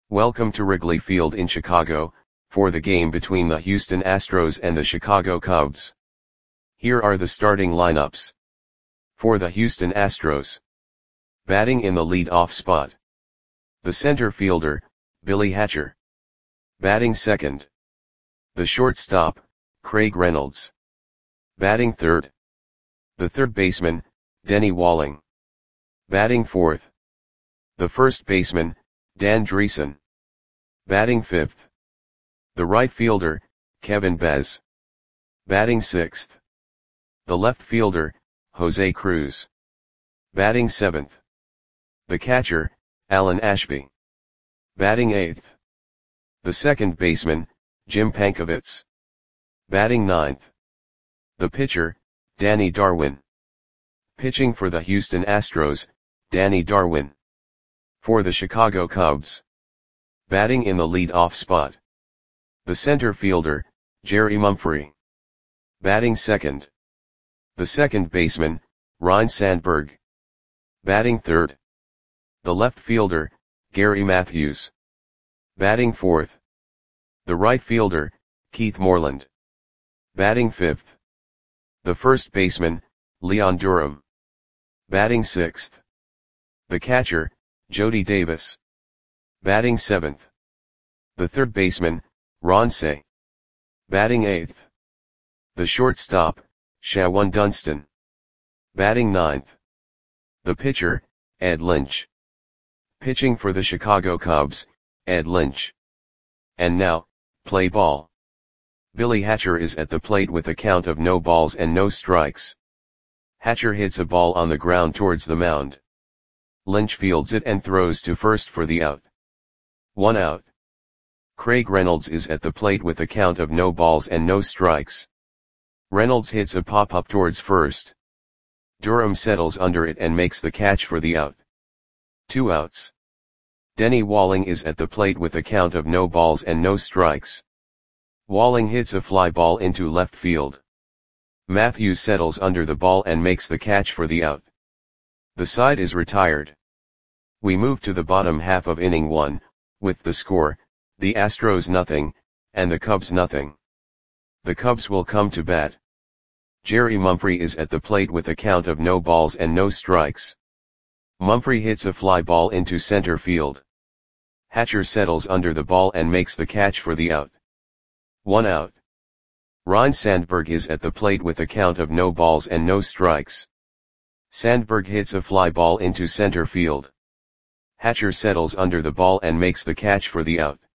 Welcome to Wrigley Field in Chicago, for the game between the Houston Astros and the Chicago Cubs. Here are the starting lineups. For the Houston Astros. Batting in the lead-off spot. The center fielder, Billy Hatcher. Batting second. The shortstop, Craig Reynolds. Batting third. The third baseman, Denny Walling. Batting fourth. The first baseman, Dan Driessen. Batting fifth. The right fielder, Kevin Bez. Batting sixth. The left fielder, Jose Cruz. Batting seventh. The catcher, Alan Ashby. Batting eighth. The second baseman, Jim Pankovitz. Batting ninth. The pitcher, Danny Darwin. Pitching for the Houston Astros, Danny Darwin. For the Chicago Cubs. Batting in the lead-off spot. The center fielder, Jerry Mumphrey. Batting second. The second baseman, Ryne Sandberg. Batting third. The left fielder, Gary Matthews. Batting fourth. The right fielder, Keith Moreland. Batting fifth. The first baseman, Leon Durham. Batting sixth. The catcher, Jody Davis. Batting seventh. The third baseman, Ron Cey. Batting eighth. The shortstop, Shawon Dunston. Batting ninth. The pitcher, Ed Lynch. Pitching for the Chicago Cubs, Ed Lynch. And now, play ball. Billy Hatcher is at the plate with a count of no balls and no strikes. Hatcher hits a ball on the ground towards the mound. Lynch fields it and throws to first for the out. 1 out. Craig Reynolds is at the plate with a count of no balls and no strikes. Reynolds hits a pop-up towards first. Durham settles under it and makes the catch for the out. 2 outs. Denny Walling is at the plate with a count of no balls and no strikes. Walling hits a fly ball into left field. Matthews settles under the ball and makes the catch for the out. The side is retired. We move to the bottom half of inning 1, with the score, the Astros nothing, and the Cubs nothing. The Cubs will come to bat. Jerry Mumphrey is at the plate with a count of no balls and no strikes. Mumphrey hits a fly ball into center field. Hatcher settles under the ball and makes the catch for the out. 1 out. Ryne Sandberg is at the plate with a count of no balls and no strikes. Sandberg hits a fly ball into center field. Hatcher settles under the ball and makes the catch for the out.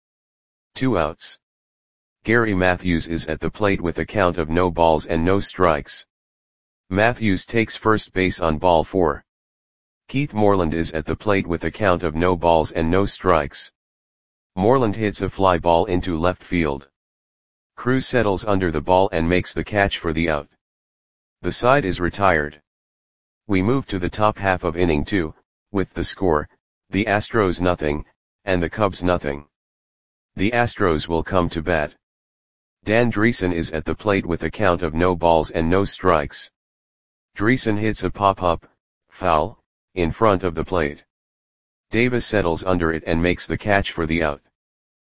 2 outs. Gary Matthews is at the plate with a count of no balls and no strikes. Matthews takes first base on ball 4. Keith Moreland is at the plate with a count of no balls and no strikes. Moreland hits a fly ball into left field. Cruz settles under the ball and makes the catch for the out. The side is retired. We move to the top half of inning 2, with the score, the Astros nothing, and the Cubs nothing. The Astros will come to bat. Dan Driessen is at the plate with a count of no balls and no strikes. Driessen hits a pop-up, foul, in front of the plate. Davis settles under it and makes the catch for the out.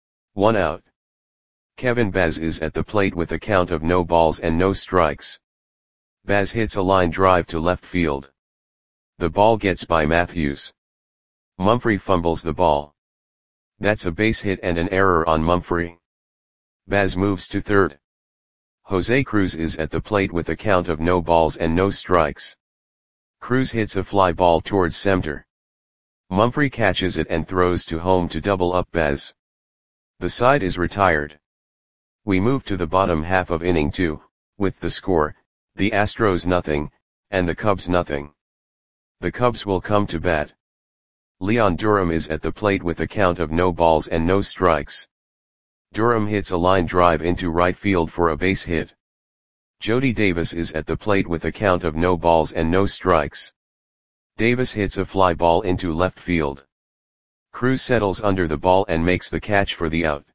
1 out. Kevin Bez is at the plate with a count of no balls and no strikes. Bez hits a line drive to left field. The ball gets by Matthews. Mumphrey fumbles the ball. That's a base hit and an error on Mumphrey. Bez moves to third. Jose Cruz is at the plate with a count of no balls and no strikes. Cruz hits a fly ball towards center. Mumphrey catches it and throws to home to double up Bez. The side is retired. We move to the bottom half of inning 2, with the score, the Astros nothing, and the Cubs nothing. The Cubs will come to bat. Leon Durham is at the plate with a count of no balls and no strikes. Durham hits a line drive into right field for a base hit. Jody Davis is at the plate with a count of no balls and no strikes. Davis hits a fly ball into left field. Cruz settles under the ball and makes the catch for the out.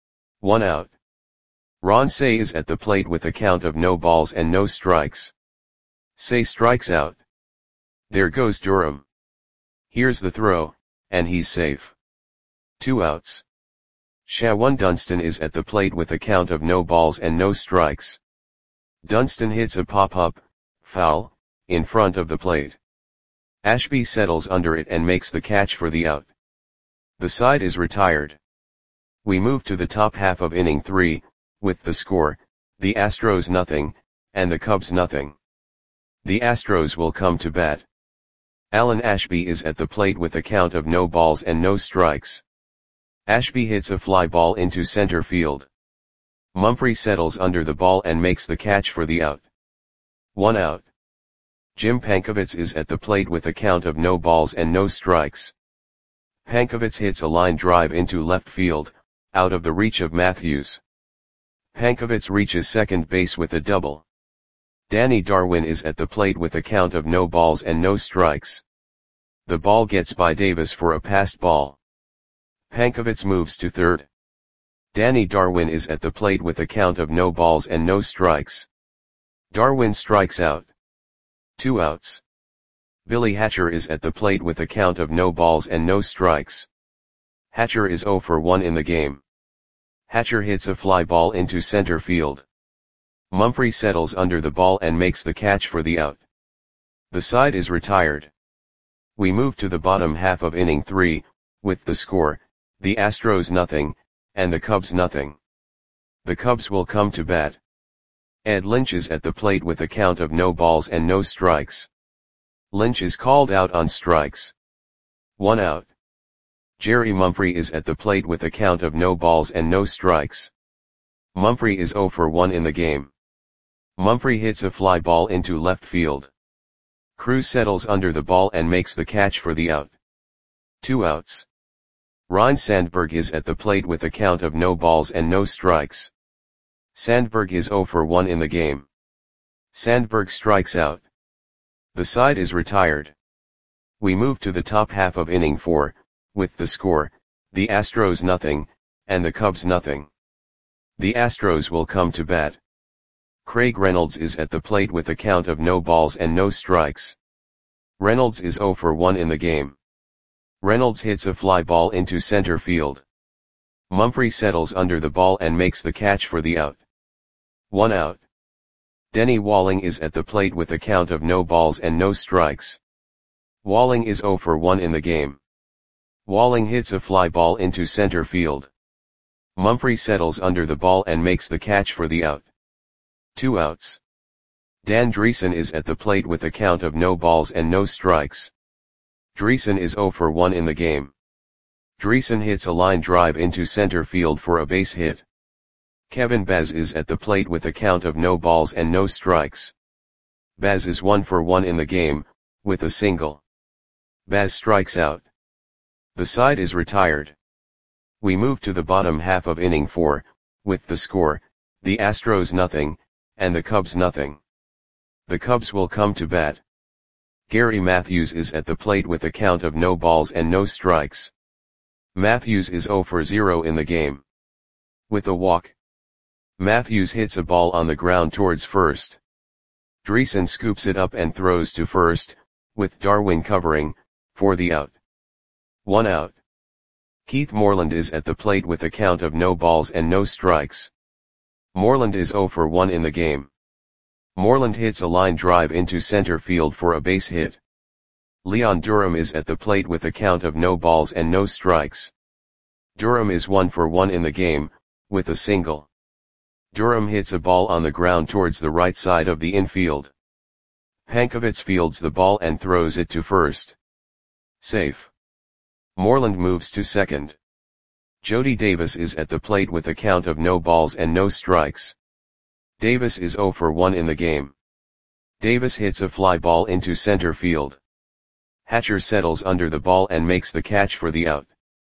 1 out. Ron Cey is at the plate with a count of no balls and no strikes. Cey strikes out. There goes Durham. Here's the throw, and he's safe. 2 outs. Shawan Dunston is at the plate with a count of no balls and no strikes. Dunston hits a pop-up, foul, in front of the plate. Ashby settles under it and makes the catch for the out. The side is retired. We move to the top half of inning 3, with the score, the Astros nothing, and the Cubs nothing. The Astros will come to bat. Alan Ashby is at the plate with a count of no balls and no strikes. Ashby hits a fly ball into center field. Mumphrey settles under the ball and makes the catch for the out. 1 out. Jim Pankovits is at the plate with a count of no balls and no strikes. Pankovits hits a line drive into left field, out of the reach of Matthews. Pankovits reaches second base with a double. Danny Darwin is at the plate with a count of no balls and no strikes. The ball gets by Davis for a passed ball. Pankovits moves to third. Danny Darwin is at the plate with a count of no balls and no strikes. Darwin strikes out. 2 outs. Billy Hatcher is at the plate with a count of no balls and no strikes. Hatcher is 0 for 1 in the game. Hatcher hits a fly ball into center field. Mumphrey settles under the ball and makes the catch for the out. The side is retired. We move to the bottom half of inning 3, with the score, the Astros nothing, and the Cubs nothing. The Cubs will come to bat. Ed Lynch is at the plate with a count of no balls and no strikes. Lynch is called out on strikes. 1 out. Jerry Mumphrey is at the plate with a count of no balls and no strikes. Mumphrey is 0 for 1 in the game. Mumphrey hits a fly ball into left field. Cruz settles under the ball and makes the catch for the out. 2 outs. Ryne Sandberg is at the plate with a count of no balls and no strikes. Sandberg is 0 for 1 in the game. Sandberg strikes out. The side is retired. We move to the top half of inning 4, with the score, the Astros nothing, and the Cubs nothing. The Astros will come to bat. Craig Reynolds is at the plate with a count of no balls and no strikes. Reynolds is 0 for 1 in the game. Reynolds hits a fly ball into center field. Mumphrey settles under the ball and makes the catch for the out. 1 out. Denny Walling is at the plate with a count of no balls and no strikes. Walling is 0 for 1 in the game. Walling hits a fly ball into center field. Mumphrey settles under the ball and makes the catch for the out. 2 outs. Dan Dreesen is at the plate with a count of no balls and no strikes. Dreesen is 0 for 1 in the game. Dreesen hits a line drive into center field for a base hit. Kevin Baz is at the plate with a count of no balls and no strikes. Baz is 1 for 1 in the game, with a single. Baz strikes out. The side is retired. We move to the bottom half of inning 4, with the score, the Astros nothing, and the Cubs nothing. The Cubs will come to bat. Gary Matthews is at the plate with a count of no balls and no strikes. Matthews is 0 for 0 in the game. With a walk. Matthews hits a ball on the ground towards first. Dreesen scoops it up and throws to first, with Darwin covering, for the out. 1 out. Keith Moreland is at the plate with a count of no balls and no strikes. Moreland is 0 for 1 in the game. Moreland hits a line drive into center field for a base hit. Leon Durham is at the plate with a count of no balls and no strikes. Durham is 1 for 1 in the game, with a single. Durham hits a ball on the ground towards the right side of the infield. Pankovits fields the ball and throws it to first. Safe. Moreland moves to second. Jody Davis is at the plate with a count of no balls and no strikes. Davis is 0 for 1 in the game. Davis hits a fly ball into center field. Hatcher settles under the ball and makes the catch for the out.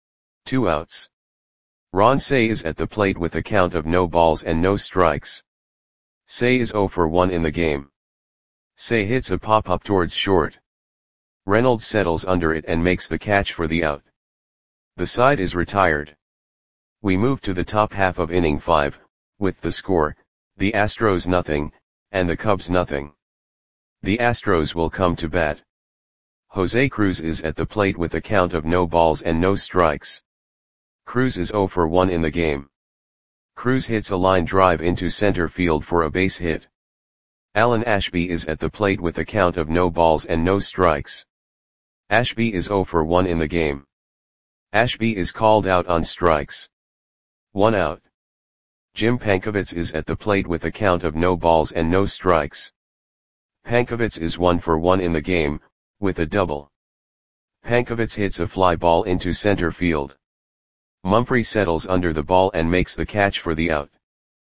2 outs. Ron Cey is at the plate with a count of no balls and no strikes. Cey is 0 for 1 in the game. Cey hits a pop-up towards short. Reynolds settles under it and makes the catch for the out. The side is retired. We move to the top half of inning 5, with the score, the Astros nothing, and the Cubs nothing. The Astros will come to bat. Jose Cruz is at the plate with a count of no balls and no strikes. Cruz is 0 for 1 in the game. Cruz hits a line drive into center field for a base hit. Alan Ashby is at the plate with a count of no balls and no strikes. Ashby is 0 for 1 in the game. Ashby is called out on strikes. 1 out. Jim Pankovits is at the plate with a count of no balls and no strikes. Pankovits is 1 for 1 in the game, with a double. Pankovits hits a fly ball into center field. Mumphrey settles under the ball and makes the catch for the out.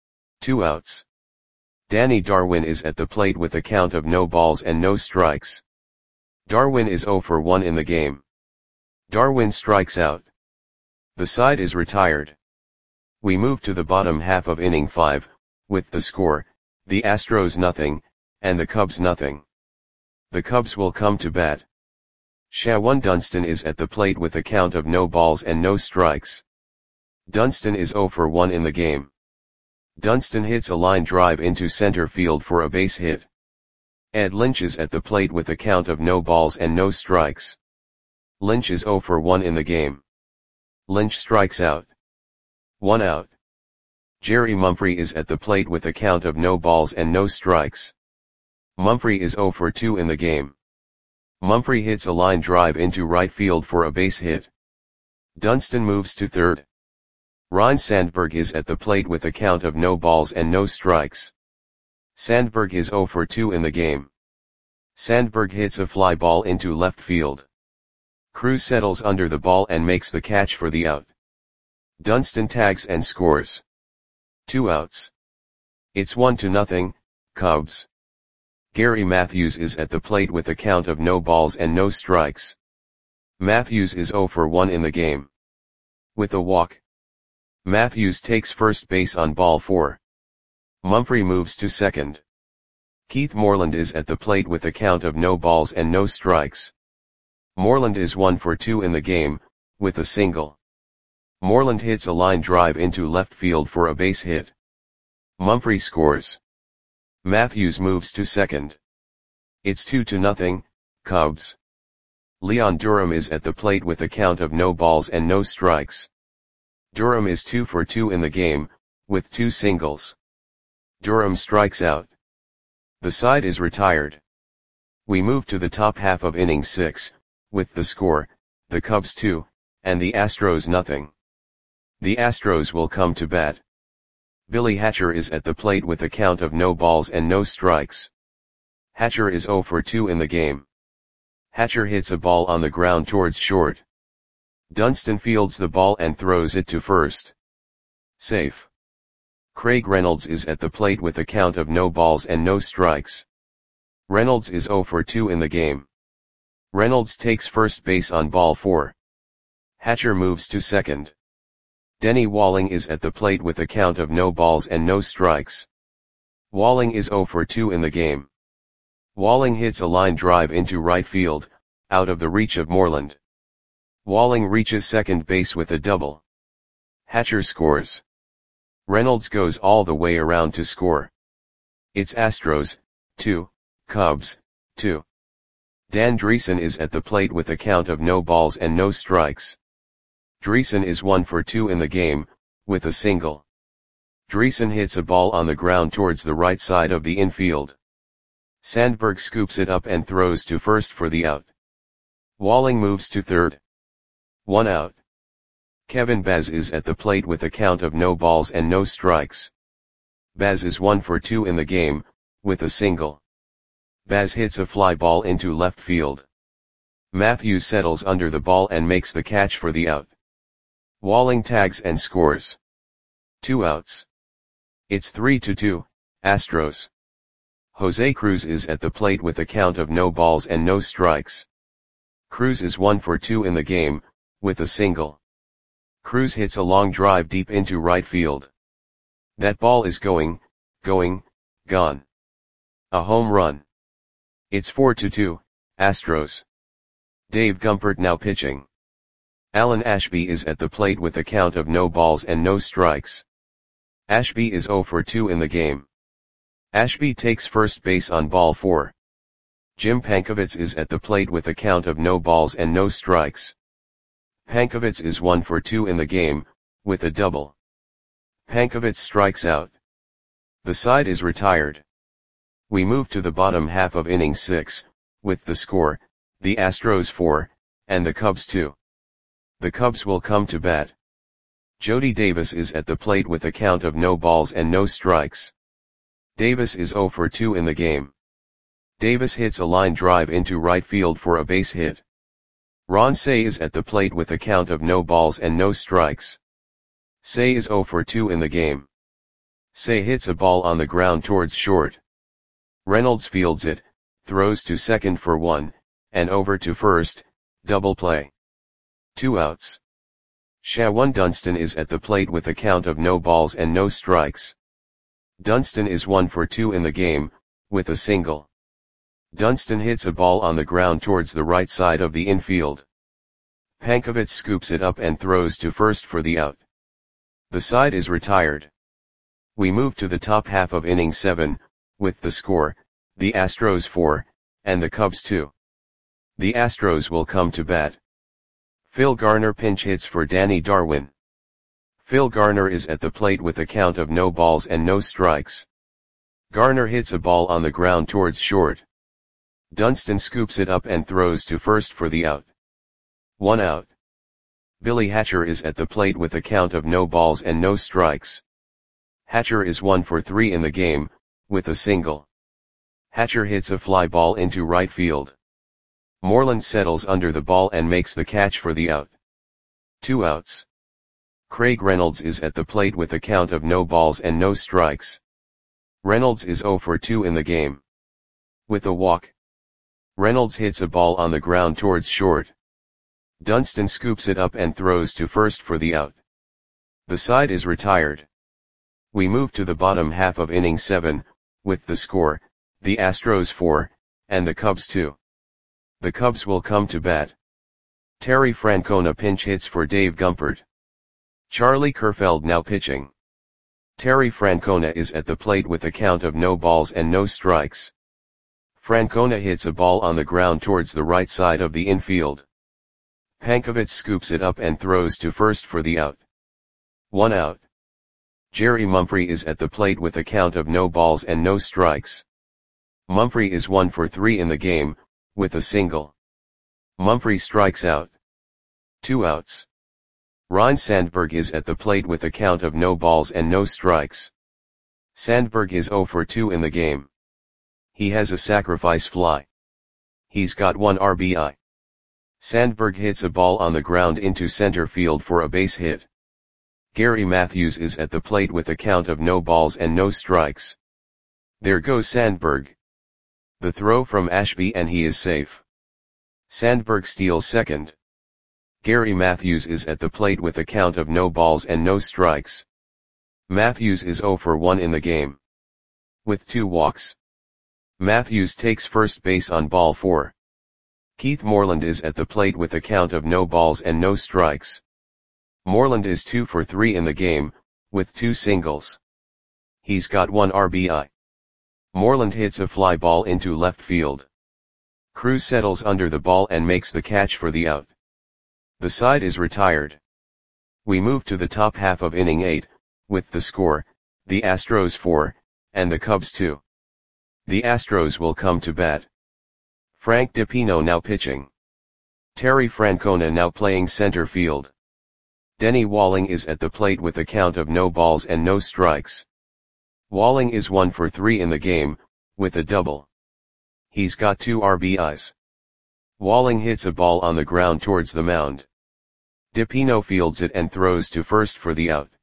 2 outs. Danny Darwin is at the plate with a count of no balls and no strikes. Darwin is 0 for 1 in the game. Darwin strikes out. The side is retired. We move to the bottom half of inning 5, with the score, the Astros nothing, and the Cubs nothing. The Cubs will come to bat. Shawan Dunston is at the plate with a count of no balls and no strikes. Dunston is 0 for 1 in the game. Dunston hits a line drive into center field for a base hit. Ed Lynch is at the plate with a count of no balls and no strikes. Lynch is 0 for 1 in the game. Lynch strikes out. 1 out. Jerry Mumphrey is at the plate with a count of no balls and no strikes. Mumphrey is 0 for 2 in the game. Mumphrey hits a line drive into right field for a base hit. Dunston moves to third. Ryne Sandberg is at the plate with a count of no balls and no strikes. Sandberg is 0 for 2 in the game. Sandberg hits a fly ball into left field. Cruz settles under the ball and makes the catch for the out. Dunston tags and scores. 2 outs. It's 1-0, Cubs. Gary Matthews is at the plate with a count of no balls and no strikes. Matthews is 0 for 1 in the game. With a walk. Matthews takes first base on ball 4. Mumphrey moves to second. Keith Moreland is at the plate with a count of no balls and no strikes. Moreland is 1 for 2 in the game, with a single. Moreland hits a line drive into left field for a base hit. Mumphrey scores. Matthews moves to second. It's 2-0, Cubs. Leon Durham is at the plate with a count of no balls and no strikes. Durham is 2 for 2 in the game, with 2 singles. Durham strikes out. The side is retired. We move to the top half of inning 6, with the score, the Cubs 2, and the Astros nothing. The Astros will come to bat. Billy Hatcher is at the plate with a count of no balls and no strikes. Hatcher is 0 for 2 in the game. Hatcher hits a ball on the ground towards short. Dunston fields the ball and throws it to first. Safe. Craig Reynolds is at the plate with a count of no balls and no strikes. Reynolds is 0 for 2 in the game. Reynolds takes first base on ball 4. Hatcher moves to second. Denny Walling is at the plate with a count of no balls and no strikes. Walling is 0 for 2 in the game. Walling hits a line drive into right field, out of the reach of Moreland. Walling reaches second base with a double. Hatcher scores. Reynolds goes all the way around to score. It's Astros, 2, Cubs, 2. Dan Dreesen is at the plate with a count of no balls and no strikes. Dreesen is 1 for 2 in the game, with a single. Dreesen hits a ball on the ground towards the right side of the infield. Sandberg scoops it up and throws to first for the out. Walling moves to third. 1 out. Kevin Baz is at the plate with a count of no balls and no strikes. Baz is 1 for 2 in the game, with a single. Baz hits a fly ball into left field. Matthews settles under the ball and makes the catch for the out. Walling tags and scores. 2 outs. It's 3-2, Astros. Jose Cruz is at the plate with a count of no balls and no strikes. Cruz is 1 for 2 in the game, with a single. Cruz hits a long drive deep into right field. That ball is gone. A home run. It's 4-2, Astros. Dave Gumpert now pitching. Alan Ashby is at the plate with a count of no balls and no strikes. Ashby is 0 for 2 in the game. Ashby takes first base on ball 4. Jim Pankovits is at the plate with a count of no balls and no strikes. Pankovits is 1 for 2 in the game, with a double. Pankovic strikes out. The side is retired. We move to the bottom half of inning 6, with the score, the Astros 4, and the Cubs 2. The Cubs will come to bat. Jody Davis is at the plate with a count of no balls and no strikes. Davis is 0 for 2 in the game. Davis hits a line drive into right field for a base hit. Ron Cey is at the plate with a count of no balls and no strikes. Cey is 0 for 2 in the game. Cey hits a ball on the ground towards short. Reynolds fields it, throws to second for 1, and over to first, double play. 2 outs. Shawan Dunston is at the plate with a count of no balls and no strikes. Dunston is 1 for 2 in the game, with a single. Dunston hits a ball on the ground towards the right side of the infield. Pankovic scoops it up and throws to first for the out. The side is retired. We move to the top half of inning 7, with the score, the Astros 4, and the Cubs 2. The Astros will come to bat. Phil Garner pinch hits for Danny Darwin. Phil Garner is at the plate with a count of no balls and no strikes. Garner hits a ball on the ground towards short. Dunston scoops it up and throws to first for the out. 1 out. Billy Hatcher is at the plate with a count of no balls and no strikes. Hatcher is 1 for 3 in the game, with a single. Hatcher hits a fly ball into right field. Moreland settles under the ball and makes the catch for the out. 2 outs. Craig Reynolds is at the plate with a count of no balls and no strikes. Reynolds is 0 for 2 in the game. With a walk. Reynolds hits a ball on the ground towards short. Dunston scoops it up and throws to first for the out. The side is retired. We move to the bottom half of inning 7, with the score, the Astros 4, and the Cubs 2. The Cubs will come to bat. Terry Francona pinch hits for Dave Gumpert. Charlie Kerfeld now pitching. Terry Francona is at the plate with a count of no balls and no strikes. Francona hits a ball on the ground towards the right side of the infield. Pankovic scoops it up and throws to first for the out. 1 out. Jerry Mumphrey is at the plate with a count of no balls and no strikes. Mumphrey is 1 for 3 in the game, with a single. Mumphrey strikes out. 2 outs. Ryne Sandberg is at the plate with a count of no balls and no strikes. Sandberg is 0 for 2 in the game. He has a sacrifice fly. He's got 1 RBI. Sandberg hits a ball on the ground into center field for a base hit. Gary Matthews is at the plate with a count of no balls and no strikes. There goes Sandberg. The throw from Ashby and he is safe. Sandberg steals second. Gary Matthews is at the plate with a count of no balls and no strikes. Matthews is 0 for 1 in the game. With 2 walks. Matthews takes first base on ball 4. Keith Moreland is at the plate with a count of no balls and no strikes. Moreland is 2 for 3 in the game, with 2 singles. He's got 1 RBI. Moreland hits a fly ball into left field. Cruz settles under the ball and makes the catch for the out. The side is retired. We move to the top half of inning 8, with the score, the Astros 4, and the Cubs 2. The Astros will come to bat. Frank DiPino now pitching. Terry Francona now playing center field. Denny Walling is at the plate with a count of no balls and no strikes. Walling is 1 for 3 in the game, with a double. He's got 2 RBIs. Walling hits a ball on the ground towards the mound. DiPino fields it and throws to first for the out.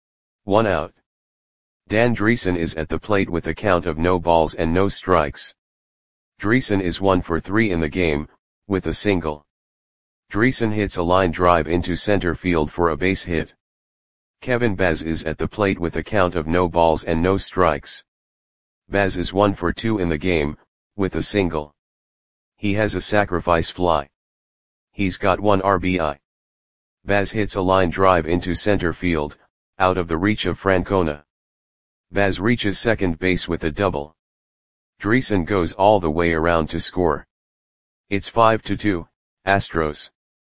1 out. Dan Dreesen is at the plate with a count of no balls and no strikes. Dreesen is 1 for 3 in the game, with a single. Dreesen hits a line drive into center field for a base hit. Kevin Baz is at the plate with a count of no balls and no strikes. Baz is 1 for 2 in the game, with a single. He has a sacrifice fly. He's got 1 RBI. Baz hits a line drive into center field, out of the reach of Francona. Baz reaches second base with a double. Dreesen goes all the way around to score. It's 5-2, Astros.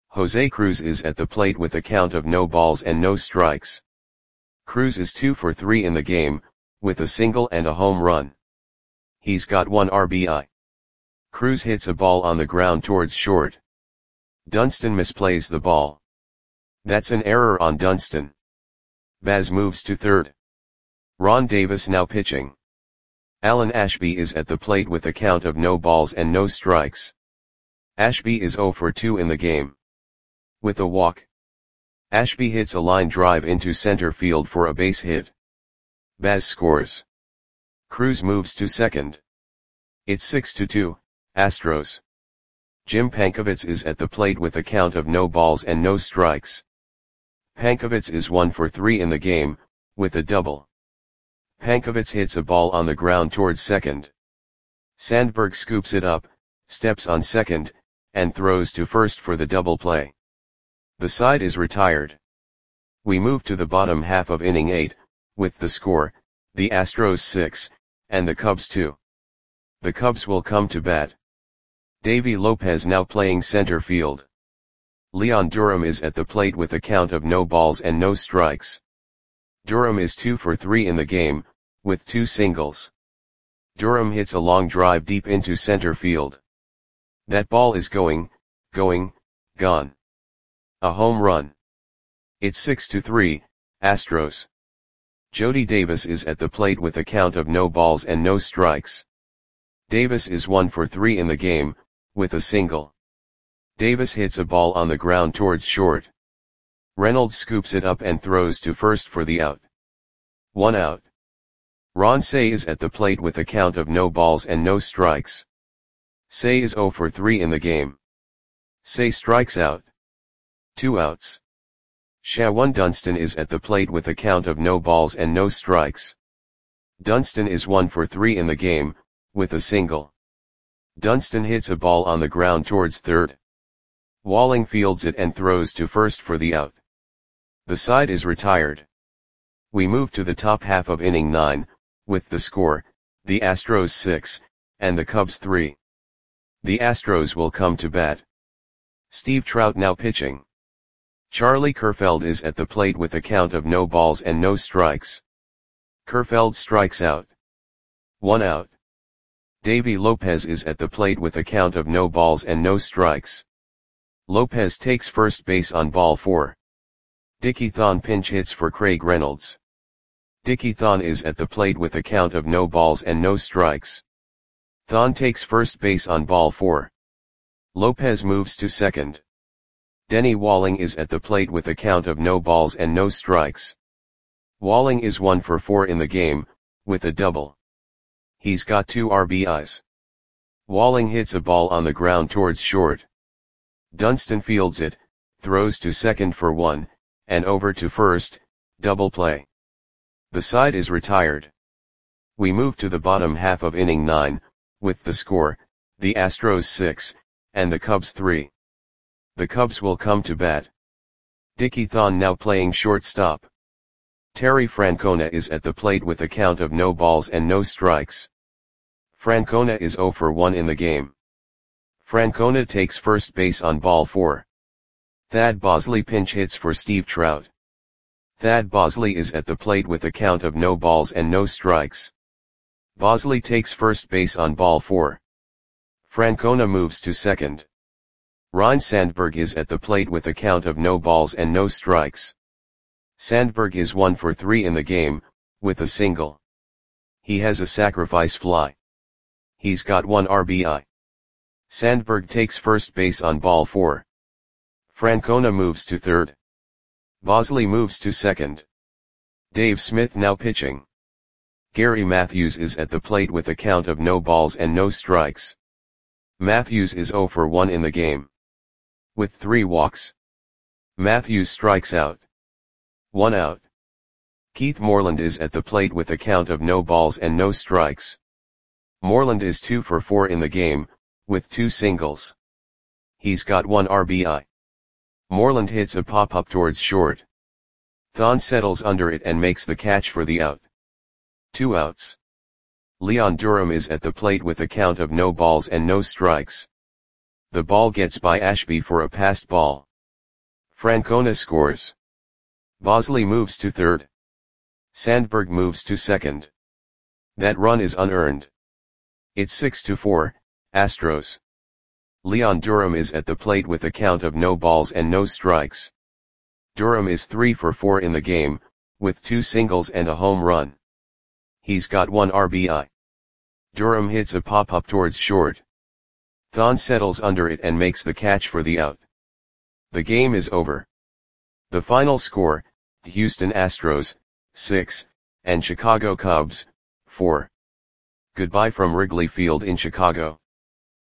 Jose Cruz is at the plate with a count of no balls and no strikes. Cruz is 2 for 3 in the game, with a single and a home run. He's got 1 RBI. Cruz hits a ball on the ground towards short. Dunston misplays the ball. That's an error on Dunston. Baz moves to third. Ron Davis now pitching. Alan Ashby is at the plate with a count of no balls and no strikes. Ashby is 0 for 2 in the game. With a walk, Ashby hits a line drive into center field for a base hit. Baz scores. Cruz moves to second. It's 6-2, Astros. Jim Pankovits is at the plate with a count of no balls and no strikes. Pankovits is 1 for 3 in the game, with a double. Pankovits hits a ball on the ground towards second. Sandberg scoops it up, steps on second, and throws to first for the double play. The side is retired. We move to the bottom half of inning 8, with the score, the Astros 6, and the Cubs 2. The Cubs will come to bat. Davy Lopez now playing center field. Leon Durham is at the plate with a count of no balls and no strikes. Durham is 2 for 3 in the game, with 2 singles. Durham hits a long drive deep into center field. That ball is going, gone. A home run. It's 6-3, Astros. Jody Davis is at the plate with a count of no balls and no strikes. Davis is 1 for 3 in the game, with a single. Davis hits a ball on the ground towards short. Reynolds scoops it up and throws to first for the out. 1 out. Ron Cey is at the plate with a count of no balls and no strikes. Cey is 0 for 3 in the game. Cey strikes out. 2 outs. Shawan Dunston is at the plate with a count of no balls and no strikes. Dunston is 1 for 3 in the game, with a single. Dunston hits a ball on the ground towards third. Walling fields it and throws to first for the out. The side is retired. We move to the top half of inning 9, with the score, the Astros 6, and the Cubs 3. The Astros will come to bat. Steve Trout now pitching. Charlie Kerfeld is at the plate with a count of no balls and no strikes. Kerfeld strikes out. 1 out. Davy Lopez is at the plate with a count of no balls and no strikes. Lopez takes first base on ball 4. Dickie Thon pinch hits for Craig Reynolds. Dickie Thon is at the plate with a count of no balls and no strikes. Thon takes first base on ball 4. Lopez moves to second. Denny Walling is at the plate with a count of no balls and no strikes. Walling is 1 for 4 in the game, with a double. He's got 2 RBIs. Walling hits a ball on the ground towards short. Dunston fields it, throws to second for 1, and over to first, double play. The side is retired. We move to the bottom half of inning 9, with the score, the Astros 6, and the Cubs 3. The Cubs will come to bat. Dickie Thon now playing shortstop. Terry Francona is at the plate with a count of no balls and no strikes. Francona is 0 for 1 in the game. Francona takes first base on ball 4. Thad Bosley pinch hits for Steve Trout. Thad Bosley is at the plate with a count of no balls and no strikes. Bosley takes first base on ball 4. Francona moves to second. Ryne Sandberg is at the plate with a count of no balls and no strikes. Sandberg is 1 for 3 in the game, with a single. He has a sacrifice fly. He's got 1 RBI. Sandberg takes first base on ball 4. Francona moves to third. Bosley moves to second. Dave Smith now pitching. Gary Matthews is at the plate with a count of no balls and no strikes. Matthews is 0 for 1 in the game. With 3 walks. Matthews strikes out. 1 out. Keith Moreland is at the plate with a count of no balls and no strikes. Moreland is 2 for 4 in the game, with 2 singles. He's got 1 RBI. Moreland hits a pop-up towards short. Thon settles under it and makes the catch for the out. 2 outs. Leon Durham is at the plate with a count of no balls and no strikes. The ball gets by Ashby for a passed ball. Francona scores. Bosley moves to third. Sandberg moves to second. That run is unearned. It's 6-4, Astros. Leon Durham is at the plate with a count of no balls and no strikes. Durham is 3 for 4 in the game, with 2 singles and a home run. He's got 1 RBI. Durham hits a pop-up towards short. Thon settles under it and makes the catch for the out. The game is over. The final score, Houston Astros, 6, and Chicago Cubs, 4. Goodbye from Wrigley Field in Chicago.